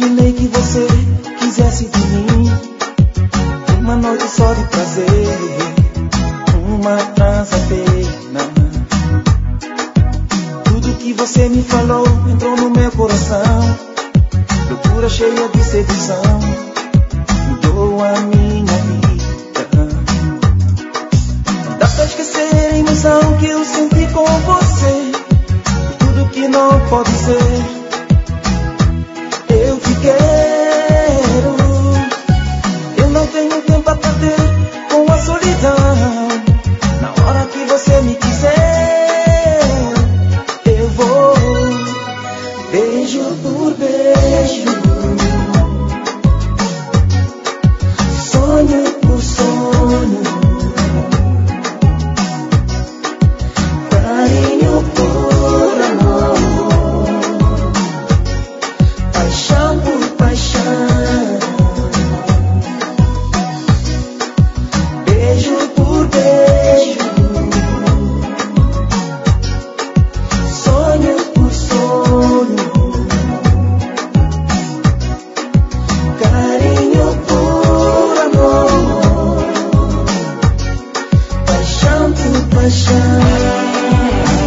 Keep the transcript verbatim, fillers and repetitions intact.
imaginei que você quisesse de mim uma noite só de prazer, uma trança pena. Tudo que você me falou entrou no meu coração, loucura cheia de sedução, mudou a minha vida. Não dá pra esquecer a emoção que eu senti com você, tudo que não pode ser. Eu te quero, eu não tenho tempo a perder com a solidão. Na hora que você me quiser, eu vou, beijo por beijo, sonho por sonho, carinho por amor, paixão por paixão, beijo por beijo, sonho por sonho, carinho por amor, paixão por paixão.